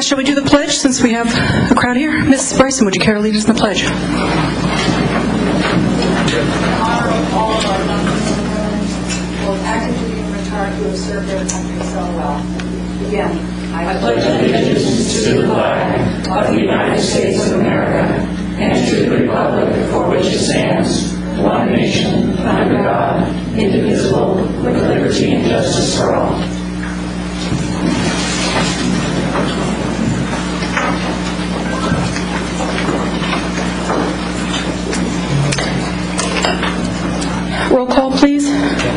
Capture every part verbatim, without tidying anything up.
shall we do the pledge since we have a crowd here? Miss Bryson, would you care to lead us in the pledge? All of our members will actively retire who have served their country so well. Again, I pledge allegiance to the flag of the United States of America and to the republic for which it stands, one nation, under God, indivisible, with liberty and justice for all. Roll call, please.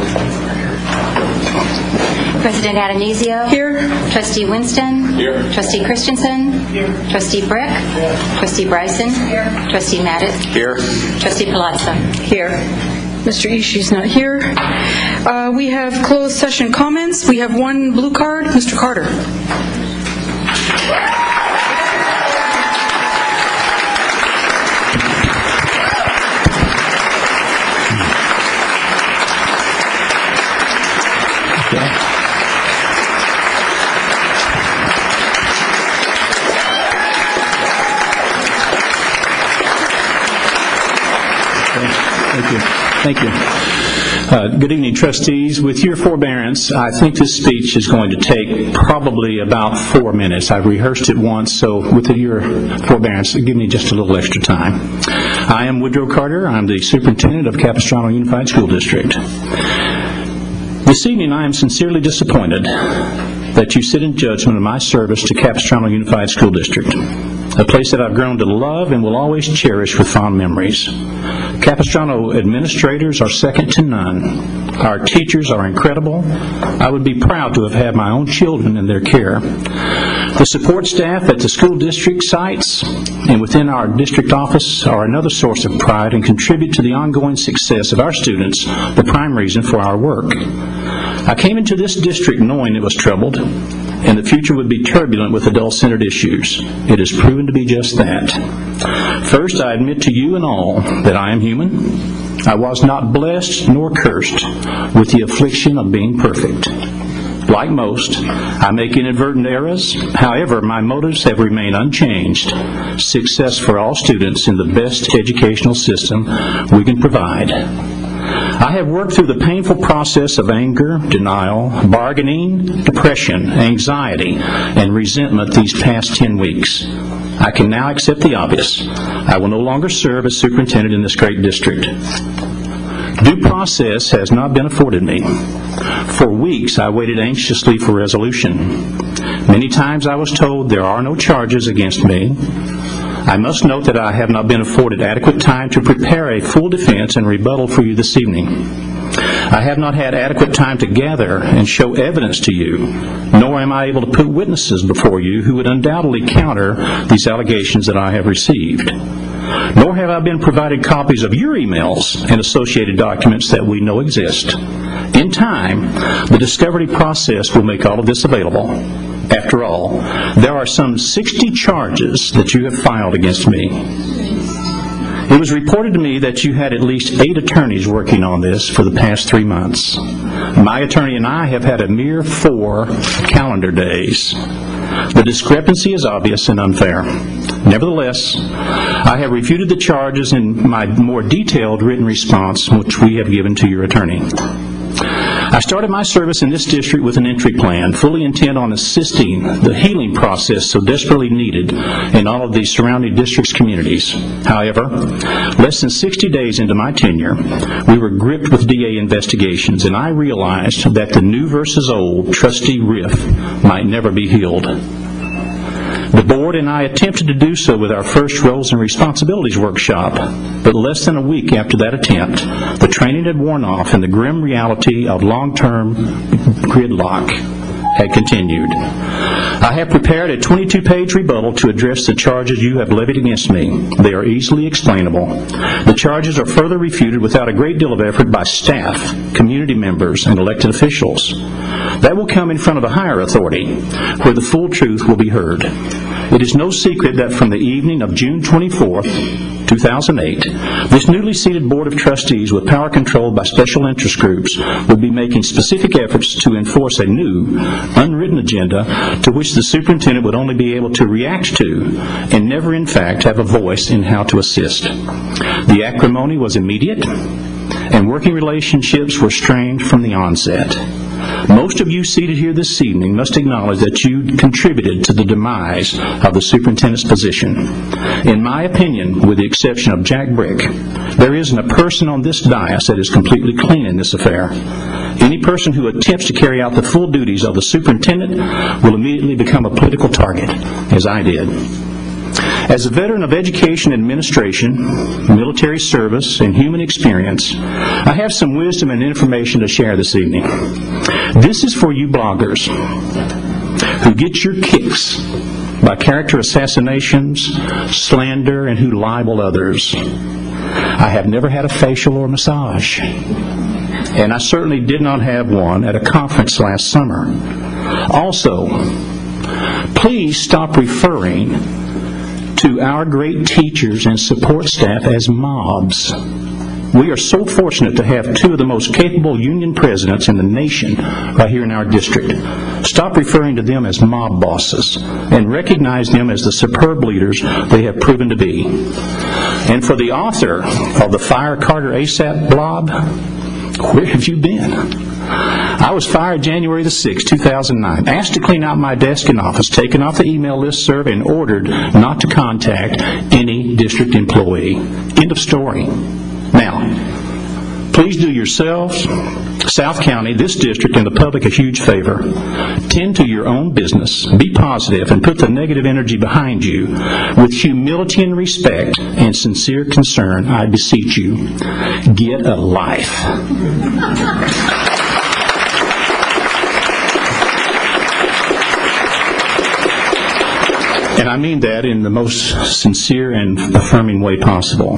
President Atanasio. Here. Trustee Winston. Here. Trustee Christensen. Here. Trustee Brick. Here. Trustee Bryson. Here. Trustee Maddox. Here. Trustee Palazzo. Here. Mister Ishii's not here. Uh, we have closed session comments. We have one blue card. Mister Carter. Thank you. Thank you. Uh, good evening, trustees. With your forbearance, I think this speech is going to take probably about four minutes. I've rehearsed it once, so with your forbearance, give me just a little extra time. I am Woodrow Carter. I'm the superintendent of Capistrano Unified School District. This evening, I am sincerely disappointed that you sit in judgment of my service to Capistrano Unified School District, a place that I've grown to love and will always cherish with fond memories. Capistrano administrators are second to none. Our teachers are incredible. I would be proud to have had my own children in their care. The support staff at the school district sites and within our district office are another source of pride and contribute to the ongoing success of our students, the prime reason for our work. I came into this district knowing it was troubled and the future would be turbulent with adult-centered issues. It has proven to be just that. First, I admit to you and all that I am human. I was not blessed nor cursed with the affliction of being perfect. Like most, I make inadvertent errors. However, my motives have remained unchanged. Success for all students in the best educational system we can provide. I have worked through the painful process of anger, denial, bargaining, depression, anxiety, and resentment these past ten weeks. I can now accept the obvious. I will no longer serve as superintendent in this great district. Due process has not been afforded me. For weeks, I waited anxiously for resolution. Many times I was told there are no charges against me. I must note that I have not been afforded adequate time to prepare a full defense and rebuttal for you this evening. I have not had adequate time to gather and show evidence to you, nor am I able to put witnesses before you who would undoubtedly counter these allegations that I have received. Nor have I been provided copies of your emails and associated documents that we know exist. In time, the discovery process will make all of this available. After all, there are some sixty charges that you have filed against me. It was reported to me that you had at least eight attorneys working on this for the past three months. My attorney and I have had a mere four calendar days. The discrepancy is obvious and unfair. Nevertheless, I have refuted the charges in my more detailed written response, which we have given to your attorney. I started my service in this district with an entry plan, fully intent on assisting the healing process so desperately needed in all of these surrounding districts' communities. However, less than sixty days into my tenure, we were gripped with D A investigations, and I realized that the new versus old trustee rift might never be healed. The board and I attempted to do so with our first Roles and Responsibilities workshop, but less than a week after that attempt, the training had worn off and the grim reality of long-term gridlock had continued. I have prepared a twenty-two page rebuttal to address the charges you have levied against me. They are easily explainable. The charges are further refuted without a great deal of effort by staff, community members, and elected officials. That will come in front of a higher authority, where the full truth will be heard. It is no secret that from the evening of June twenty-fourth, two thousand eight, this newly seated Board of Trustees with power controlled by special interest groups would be making specific efforts to enforce a new, unwritten agenda to which the superintendent would only be able to react to and never, in fact, have a voice in how to assist. The acrimony was immediate, and working relationships were strained from the onset. Most of you seated here this evening must acknowledge that you contributed to the demise of the superintendent's position. In my opinion, with the exception of Jack Brick, there isn't a person on this dais that is completely clean in this affair. Any person who attempts to carry out the full duties of the superintendent will immediately become a political target, as I did. As a veteran of education administration, military service, and human experience, I have some wisdom and information to share this evening. This is for you bloggers who get your kicks by character assassinations, slander, and who libel others. I have never had a facial or massage, and I certainly did not have one at a conference last summer. Also, please stop referring to our great teachers and support staff as mobs. We are so fortunate to have two of the most capable union presidents in the nation right here in our district. Stop referring to them as mob bosses and recognize them as the superb leaders they have proven to be. And for the author of the Fire Carter ASAP blog, where have you been? I was fired January the sixth, two thousand nine, asked to clean out my desk and office, taken off the email listserv, and ordered not to contact any district employee. End of story. Now, please do yourselves, South County, this district, and the public a huge favor. Tend to your own business, be positive, and put the negative energy behind you. With humility and respect and sincere concern, I beseech you, get a life. And I mean that in the most sincere and affirming way possible.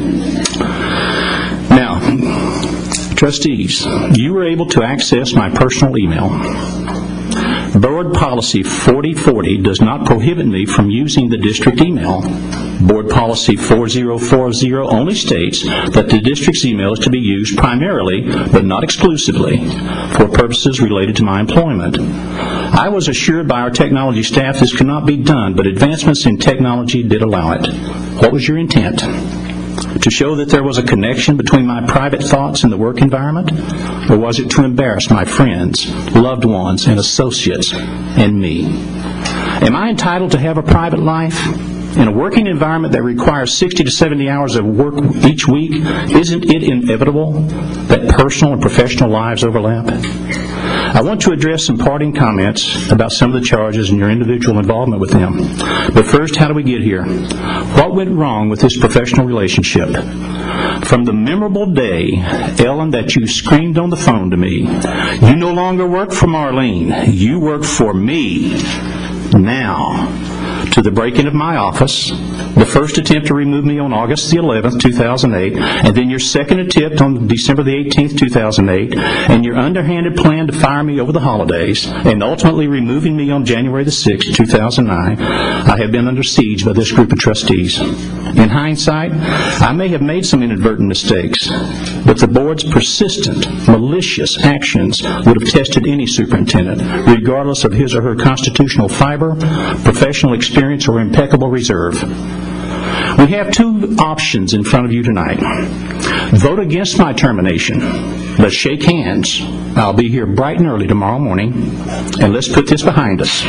Now, trustees, you were able to access my personal email. Board Policy forty forty does not prohibit me from using the district email. Board Policy forty forty only states that the district's email is to be used primarily, but not exclusively, for purposes related to my employment. I was assured by our technology staff this could not be done, but advancements in technology did allow it. What was your intent? To show that there was a connection between my private thoughts and the work environment? Or was it to embarrass my friends, loved ones, and associates, and me? Am I entitled to have a private life? In a working environment that requires sixty to seventy hours of work each week, isn't it inevitable that personal and professional lives overlap? I want to address some parting comments about some of the charges and your individual involvement with them. But first, how do we get here? What went wrong with this professional relationship? From the memorable day, Ellen, that you screamed on the phone to me, "You no longer work for Marlene, you work for me now," to the break-in of my office, the first attempt to remove me on August the eleventh, two thousand eight, and then your second attempt on December the eighteenth, two thousand eight, and your underhanded plan to fire me over the holidays, and ultimately removing me on January the sixth, two thousand nine, I have been under siege by this group of trustees. In hindsight, I may have made some inadvertent mistakes, but the board's persistent, malicious actions would have tested any superintendent, regardless of his or her constitutional fiber, professional experience, or impeccable reserve. We have two options in front of you tonight. Vote against my termination. Let's shake hands. I'll be here bright and early tomorrow morning, and let's put this behind us.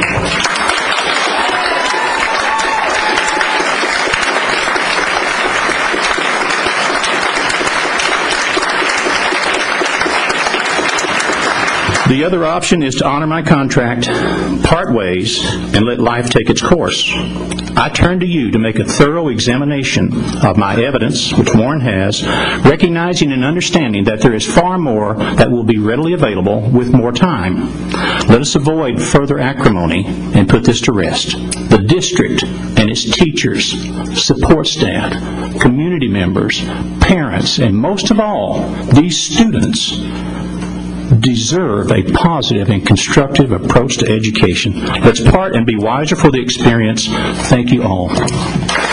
The other option is to honor my contract, part ways, and let life take its course. I turn to you to make a thorough examination of my evidence, which Warren has, recognizing and understanding that there is far more that will be readily available with more time. Let us avoid further acrimony and put this to rest. The district and its teachers, support staff, community members, parents, and most of all, these students deserve a positive and constructive approach to education. Let's part and be wiser for the experience. Thank you all.